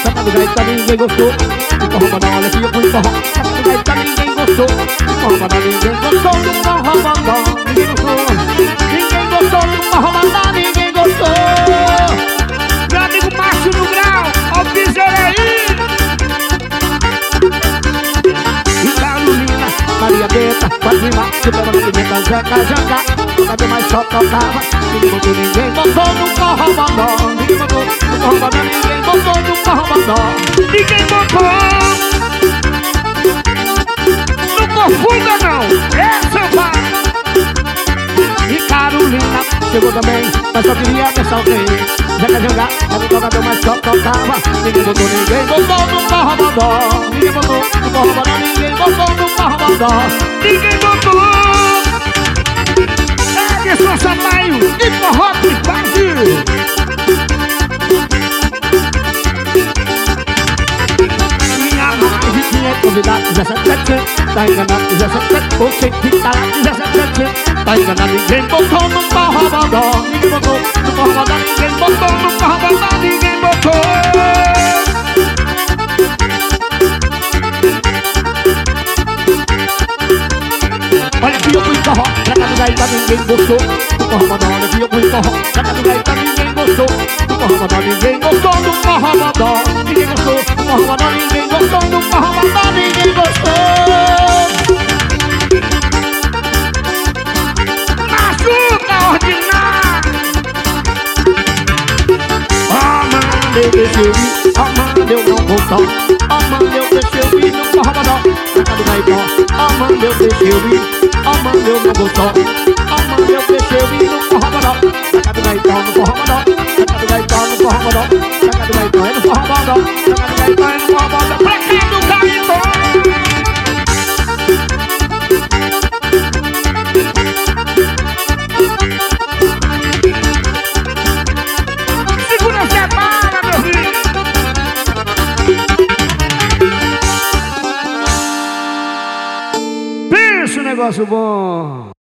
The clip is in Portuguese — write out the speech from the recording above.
Saca do gaita, ninguém gostou. Do forró badó, olha que eu fui forró. Saca do gaita, ninguém gostou. Do forró badó, ninguém gostou. Do forró badó, ninguém gostou. Ninguém gostou do forró badó, ninguém gostou. Meu amigo Márcio no Grau, ó o piseiro aí. E Carolina, Maria Benta, Fazima, Superman, Pimenta, Zeca, Janca. Cadê mais só tocava? Ninguém botou no forró badó. Ninguém botou no forró badó. Ninguém botou no forró badó. Ninguém botou. Não confunda não, essa vai. E Carolina chegou também, mas só queria dançar alguém. Zeca, Janca, cadê o jogador mais só tocava? Ninguém botou no forró badó. Ninguém botou no forró badó. Ninguém botou no forró badó. Ninguém botou. Edson Sampaio e forró de base. Tinha mais de 500 convidados, 17,700. Tá enganado, 17,700. Você que tá lá, 17,700. Tá enganado, ninguém botou no forró badó. Ninguém botou no forró badó. Ninguém botou no forró badó. Ninguém botou. Olha que eu fui forró, Saca do gaita, ninguém gostou. Do forró badó, olha que eu fui forró. Saca do gaita, ninguém gostou. Do forró badó, ninguém gostou. Do forró badó, ninguém gostou. Do forró badó, ninguém gostou. Do forró badó, ninguém gostou. Machuca ordinário. Oh, mano, eu deixei eu ir. Oh, mano, eu não vou só. Oh, mano, eu deixei eu ir no forró badó. Saca do gaita, oh, mano, eu deixei eu ir. Oh, mano, eu não vou só. Oh, mano, eu deixei eu ir no forró badó. Saca do gaitão no forró badó. Saca do gaitão no forró badó. Saca do gaitão é no forró badó. Saca do gaitão é no forró badó. Pra cá do gaitão. Segura essa bala, meu filho. Pensa um negócio bom.